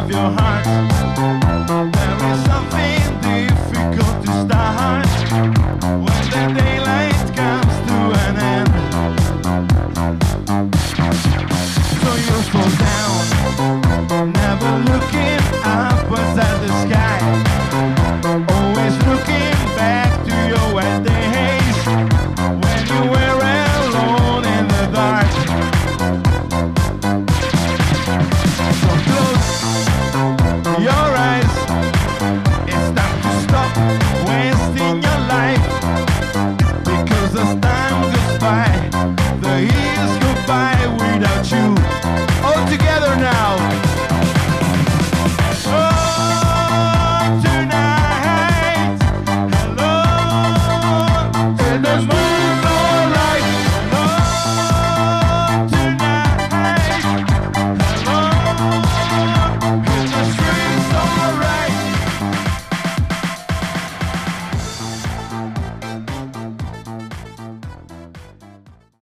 of your heart. There is something difficult to start when the daylight comes to an end. So you fall down, never looking upwards at the sky, always looking back to your wet days when you were alone in the dark. So close your eyes, it's time to stop wasting your life, because as time goes by